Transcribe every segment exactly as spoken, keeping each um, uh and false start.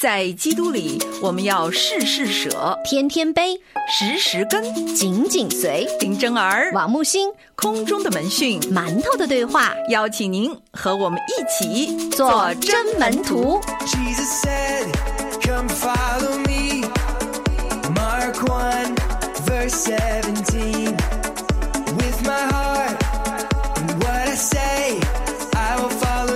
在基督里，我们要事事舍， 天天悲， 时时跟， 紧紧随。 林真儿、 王木星， 空中的门讯， 馒头的对话， 邀请您和我们一起做真门徒。 Jesus said, come follow me. Mark one, verse seventeen. With my heart and what I say, I will follow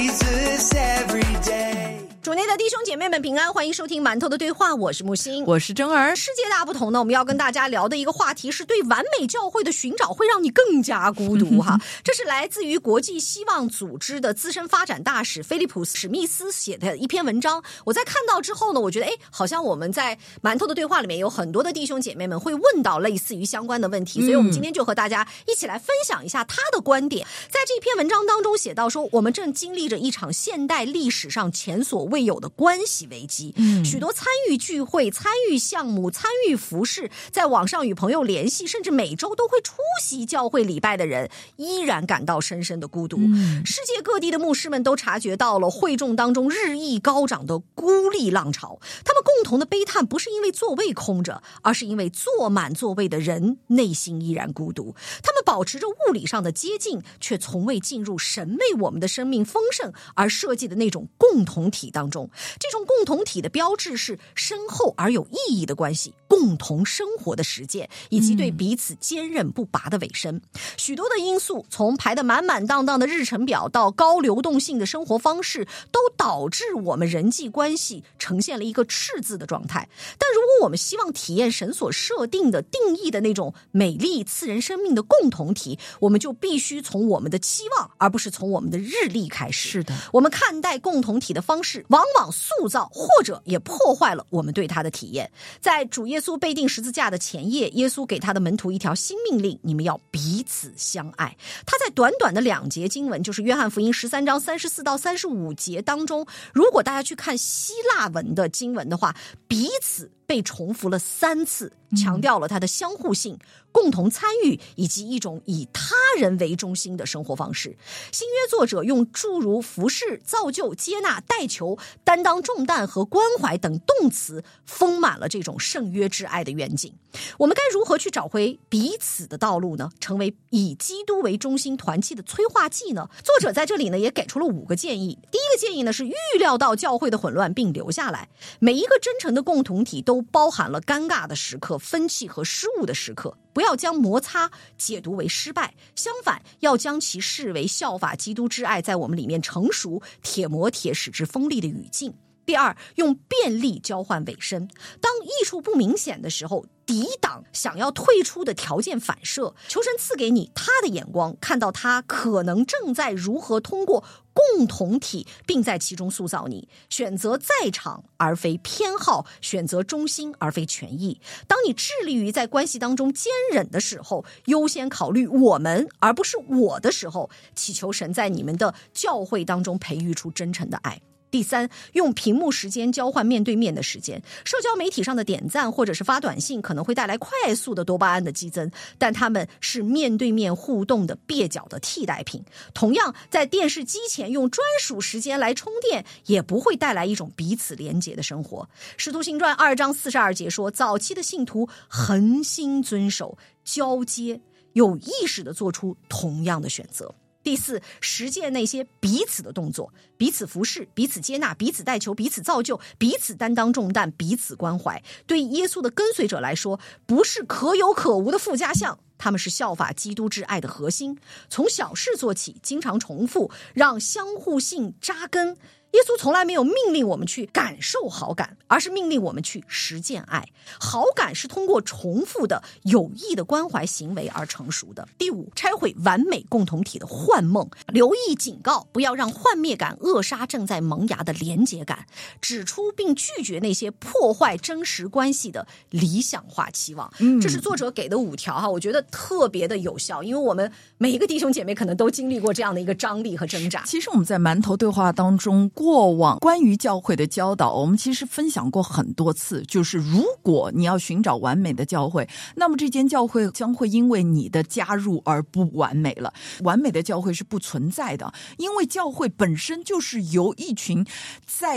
Jesus every day. 主内的弟兄姐妹们平安，欢迎收听馒头的对话，我是木星， 我是真儿。 世界大不同呢，我们要跟大家聊的一个话题是对完美教会的寻找会让你更加孤独哈。这是来自于国际希望组织的资深发展大使菲利普史密斯写的一篇文章。我在看到之后呢，我觉得哎，好像我们在馒头的对话里面有很多的弟兄姐妹们会问到类似于相关的问题，所以我们今天就和大家一起来分享一下他的观点。在这篇文章当中写到说，我们正经历着一场现代历史上前所未有的关系危机，嗯，许多参与聚会、参与项目、参与服事，在网上与朋友联系，甚至每周都会出席教会礼拜的人，依然感到深深的孤独。嗯，世界各地的牧师们都察觉到了会众当中日益高涨的孤立浪潮，他们共同的悲叹不是因为座位空着，而是因为坐满座位的人内心依然孤独。他们保持着物理上的接近，却从未进入神为我们的生命丰盛而设计的那种共同体当中。这种共同体的标志是深厚而有意义的关系，共同生活的实践，以及对彼此坚韧不拔的委身。许多的因素，从排得满满当当的日程表到高流动性的生活方式，都导致我们人际关系呈现了一个赤字的状态。但如果我们希望体验神所设定的定义的那种美丽赐人生命的共同体，我们就必须从我们的期望，而不是从我们的日历开始。 是的， 我们看待共同体的方式往往塑造或者也破坏了我们对他的体验。在主耶稣被钉十字架的前夜，耶稣给他的门徒一条新命令，你们要彼此相爱。他在短短的两节经文，就是约翰福音十三章三十四到三十五节当中，如果大家去看希腊文的经文的话，彼此被重复了三次，强调了它的相互性、共同参与以及一种以他人为中心的生活方式。新约作者用诸如服侍、造就、接纳、代求、担当重担和关怀等动词，丰满了这种圣约之爱的愿景。我们该如何去找回彼此的道路呢？成为以基督为中心团契的催化剂呢？作者在这里呢也给出了五个建议。第一个建议呢是预料到教会的混乱并留下来。每一个真诚的共同体都包含了尴尬的时刻、分歧和失误的时刻。不要将摩擦解读为失败，相反，要将其视为效法基督之爱在我们里面成熟、铁磨铁使之锋利的语境。第二，用便利交换委身。当益处不明显的时候，抵挡想要退出的条件反射，求神赐给你他的眼光，看到他可能正在如何通过共同体并在其中塑造你，选择在场而非偏好，选择中心而非权益。当你致力于在关系当中坚忍的时候，优先考虑我们而不是我的时候，祈求神在你们的教会当中培育出真诚的爱。第三，用屏幕时间交换面对面的时间。社交媒体上的点赞或者是发短信可能会带来快速的多巴胺的激增，但它们是面对面互动的蹩脚的替代品。同样，在电视机前用专属时间来充电，也不会带来一种彼此连结的生活。使徒行传二章四十二节说，早期的信徒恒心遵守、交接，有意识地做出同样的选择。第四，实践那些彼此的动作，彼此服侍、彼此接纳、彼此代求、彼此造就、彼此担当重担、彼此关怀。对耶稣的跟随者来说，不是可有可无的附加项，他们是效法基督之爱的核心。从小事做起，经常重复，让相互性扎根。耶稣从来没有命令我们去感受好感，而是命令我们去实践爱。好感是通过重复的有益的关怀行为而成熟的。第五，拆毁完美共同体的幻梦，留意警告，不要让幻灭感扼杀正在萌芽的连结感，指出并拒绝那些破坏真实关系的理想化期望。嗯，这是作者给的五条哈，我觉得特别的有效，因为我们每一个弟兄姐妹可能都经历过这样的一个张力和挣扎。 其实我们在馒头对话当中，过往关于教会的教导，我们其实分享过很多次，就是如果你要寻找完美的教会，那么这间教会将会因为你的加入而不完美了。完美的教会是不存在的，因为教会本身就是由一群在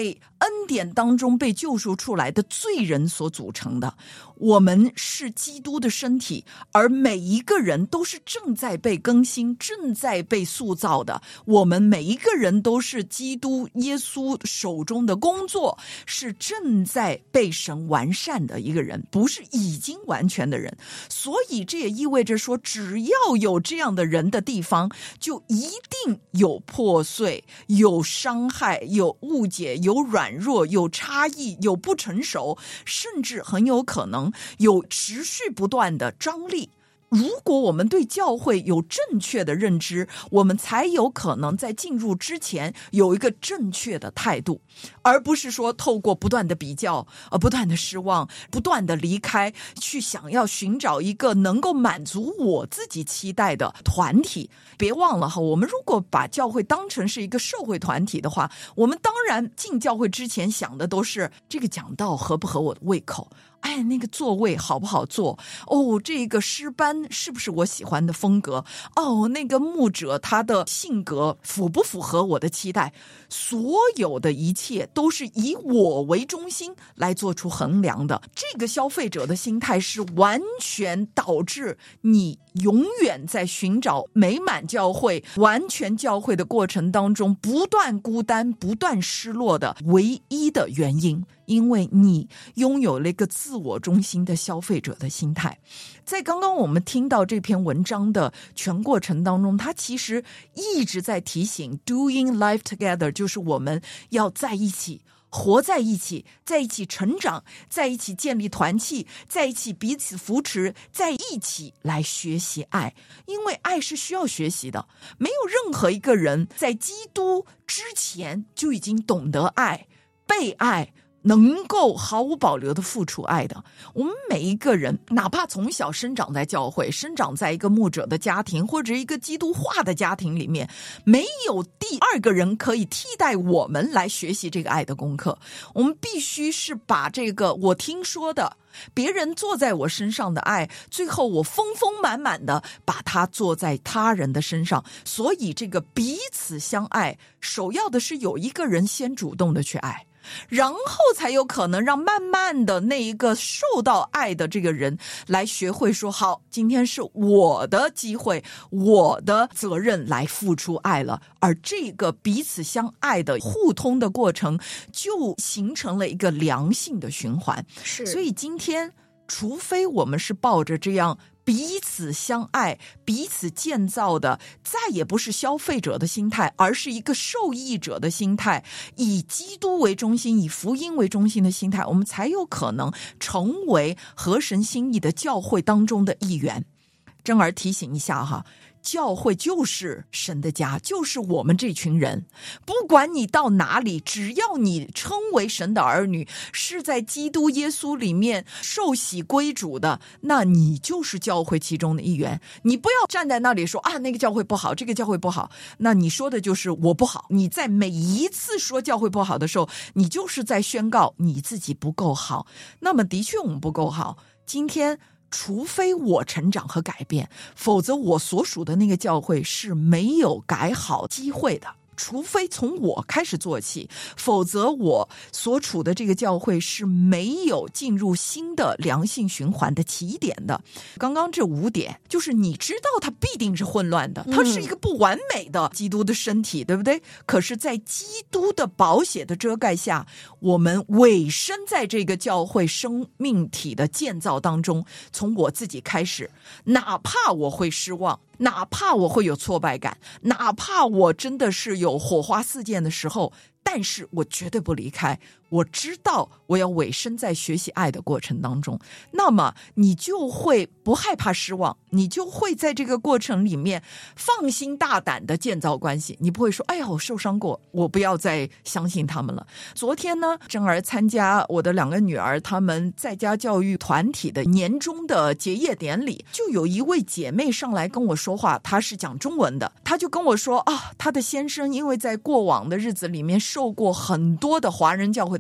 恩典当中被救赎出来的罪人所组成的。我们是基督的身体，而每一个人都是正在被更新，正在被塑造的。我们每一个人都是基督耶稣手中的工作，是正在被神完善的一个人，不是已经完全的人。所以这也意味着说，只要有这样的人的地方，就一定有破碎，有伤害，有误解，有软弱，有差异，有不成熟，甚至很有可能有持续不断的张力。如果我们对教会有正确的认知，我们才有可能在进入之前有一个正确的态度，而不是说透过不断的比较，呃，不断的失望，不断的离开，去想要寻找一个能够满足我自己期待的团体。别忘了哈，我们如果把教会当成是一个社会团体的话，我们当然进教会之前想的都是这个讲道合不合我的胃口，哎，那个座位好不好坐？哦，这个诗班是不是我喜欢的风格？哦，那个牧者他的性格符不符合我的期待？所有的一切都是以我为中心来做出衡量的。这个消费者的心态是完全导致你永远在寻找美满教会、完全教会的过程当中不断孤单、不断失落的唯一的原因。因为你拥有了一个自我中心的消费者的心态。在刚刚我们听到这篇文章的全过程当中，他其实一直在提醒 doing life together， 就是我们要在一起，活在一起，在一起成长，在一起建立团契，在一起彼此扶持，在一起来学习爱。因为爱是需要学习的，没有任何一个人在基督之前就已经懂得爱、被爱，能够毫无保留的付出爱的。我们每一个人，哪怕从小生长在教会，生长在一个牧者的家庭，或者一个基督化的家庭里面，没有第二个人可以替代我们来学习这个爱的功课。我们必须是把这个我听说的别人做在我身上的爱，最后我丰丰满满的把它做在他人的身上。所以这个彼此相爱，首要的是有一个人先主动的去爱，然后才有可能让慢慢的那一个受到爱的这个人来学会说，好，今天是我的机会，我的责任来付出爱了。而这个彼此相爱的互通的过程就形成了一个良性的循环。 是， 所以今天除非我们是抱着这样彼此相爱、彼此建造的，再也不是消费者的心态，而是一个受益者的心态，以基督为中心、以福音为中心的心态，我们才有可能成为合神心意的教会当中的一员。珍儿提醒一下哈，教会就是神的家，就是我们这群人，不管你到哪里，只要你称为神的儿女，是在基督耶稣里面受洗归主的，那你就是教会其中的一员。你不要站在那里说啊，那个教会不好，这个教会不好，那你说的就是我不好。你在每一次说教会不好的时候，你就是在宣告你自己不够好。那么的确我们不够好，今天除非我成长和改变，否则我所属的那个教会是没有改好机会的。除非从我开始做起，否则我所处的这个教会是没有进入新的良性循环的起点的。刚刚这五点，就是你知道它必定是混乱的，它是一个不完美的基督的身体，对不对？可是在基督的宝血的遮盖下，我们委身在这个教会生命体的建造当中，从我自己开始，哪怕我会失望，哪怕我会有挫败感，哪怕我真的是有火花四溅的时候，但是我绝对不离开。我知道我要委身在学习爱的过程当中，那么你就会不害怕失望，你就会在这个过程里面放心大胆的建造关系。你不会说哎呀我受伤过，我不要再相信他们了。昨天呢，珍儿参加我的两个女儿他们在家教育团体的年终的结业典礼，就有一位姐妹上来跟我说话，她是讲中文的，她就跟我说啊，她的先生因为在过往的日子里面受过很多的华人教会的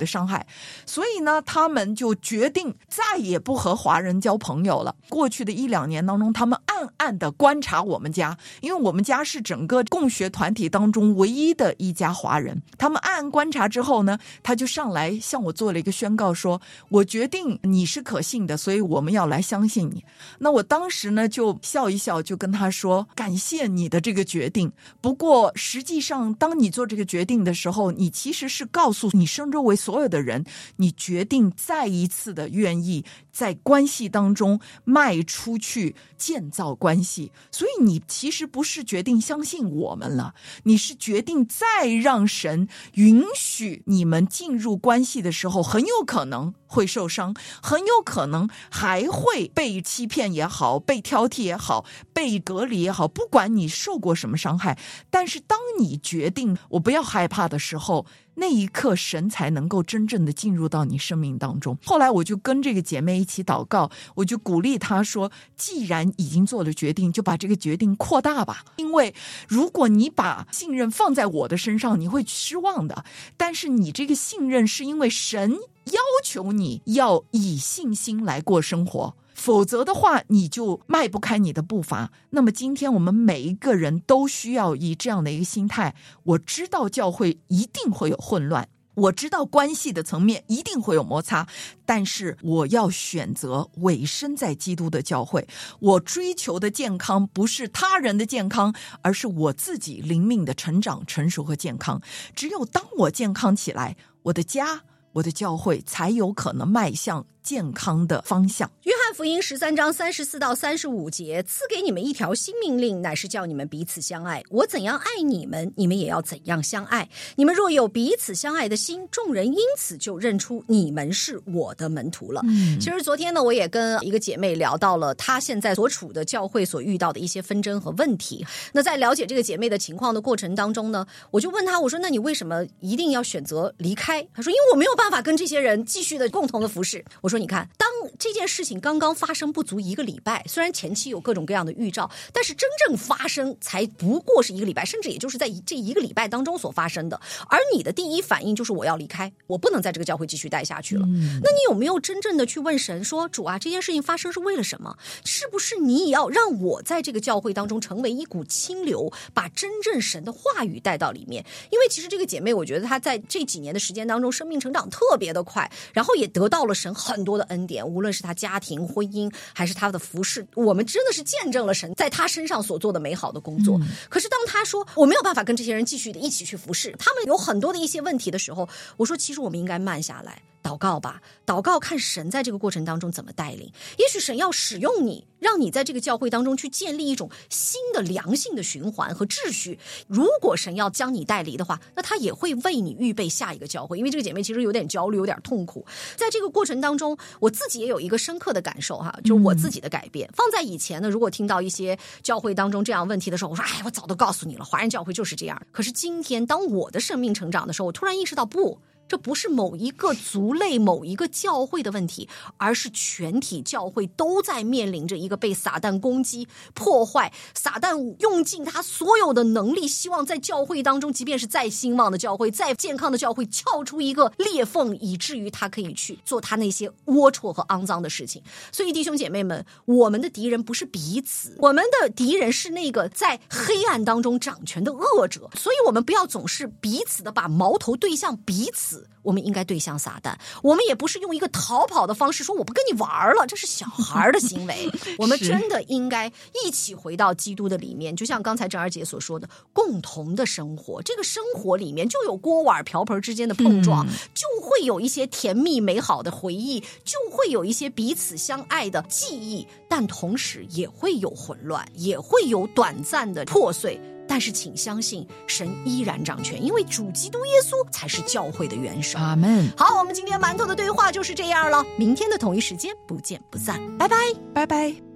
的伤害，所以呢，他们就决定再也不和华人交朋友了。过去的一两年当中，他们暗暗的观察我们家，因为我们家是整个共学团体当中唯一的一家华人。他们暗暗观察之后呢，他就上来向我做了一个宣告，说我决定你是可信的，所以我们要来相信你。那我当时呢就笑一笑，就跟他说，感谢你的这个决定，不过实际上当你做这个决定的时候，你其实是告诉你身周围所有的人，你决定再一次的愿意在关系当中迈出去建造关系，所以你其实不是决定相信我们了，你是决定再让神允许你们进入关系的时候，很有可能会受伤，很有可能还会被欺骗也好，被挑剔也好，被隔离也好，不管你受过什么伤害，但是当你决定我不要害怕的时候，那一刻神才能够真正的进入到你生命当中。后来我就跟这个姐妹一起祷告，我就鼓励她说，既然已经做了决定，就把这个决定扩大吧，因为如果你把信任放在我的身上，你会失望的，但是你这个信任是因为神要求你要以信心来过生活，否则的话你就迈不开你的步伐。那么今天我们每一个人都需要以这样的一个心态，我知道教会一定会有混乱，我知道关系的层面一定会有摩擦，但是我要选择委身在基督的教会。我追求的健康不是他人的健康，而是我自己灵命的成长、成熟和健康。只有当我健康起来，我的家、我的教会才有可能迈向健康的方向。 约翰福音十三章三十四到三十五节，赐给你们一条新命令，乃是叫你们彼此相爱。我怎样爱你们，你们也要怎样相爱。你们若有彼此相爱的心，众人因此就认出你们是我的门徒了。嗯、其实昨天呢，我也跟一个姐妹聊到了她现在所处的教会所遇到的一些纷争和问题。那在了解这个姐妹的情况的过程当中呢，我就问她，我说那你为什么一定要选择离开？她说因为我没有办法跟这些人继续的共同的服侍。我说你看，当这件事情刚刚发生不足一个礼拜，虽然前期有各种各样的预兆，但是真正发生才不过是一个礼拜，甚至也就是在这一个礼拜当中所发生的。而你的第一反应就是我要离开，我不能在这个教会继续待下去了。嗯、那你有没有真正的去问神说，主啊，这件事情发生是为了什么？是不是你也要让我在这个教会当中成为一股清流，把真正神的话语带到里面？因为其实这个姐妹，我觉得她在这几年的时间当中，生命成长特别的快，然后也得到了神很多的恩典，无论是她家庭、婚姻，还是她的服事，我们真的是见证了神在她身上所做的美好的工作。嗯、可是当她说我没有办法跟这些人继续的一起去服事，他们有很多的一些问题的时候，我说其实我们应该慢下来，祷告吧，祷告看神在这个过程当中怎么带领。也许神要使用你，让你在这个教会当中去建立一种新的良性的循环和秩序。如果神要将你带离的话，那他也会为你预备下一个教会。因为这个姐妹其实有点焦虑，有点痛苦。在这个过程当中，我自己也有一个深刻的感受哈，就是我自己的改变。嗯、放在以前呢，如果听到一些教会当中这样问题的时候，我说哎，我早都告诉你了，华人教会就是这样。可是今天当我的生命成长的时候，我突然意识到，不，这不是某一个族类、某一个教会的问题，而是全体教会都在面临着一个被撒旦攻击、破坏。撒旦用尽他所有的能力，希望在教会当中，即便是再兴旺的教会、再健康的教会，撬出一个裂缝，以至于他可以去做他那些龌龊和肮脏的事情。所以弟兄姐妹们，我们的敌人不是彼此，我们的敌人是那个在黑暗当中掌权的恶者。所以我们不要总是彼此的把矛头对向彼此，我们应该对向撒旦。我们也不是用一个逃跑的方式说我不跟你玩了，这是小孩的行为。我们真的应该一起回到基督的里面，就像刚才郑二姐所说的，共同的生活。这个生活里面就有锅碗瓢盆之间的碰撞，嗯、就会有一些甜蜜美好的回忆，就会有一些彼此相爱的记忆，但同时也会有混乱，也会有短暂的破碎。但是请相信神依然掌权，因为主基督耶稣才是教会的元首。 阿们。 好，我们今天馒头的对话就是这样了，明天的同一时间不见不散，拜拜， 拜拜。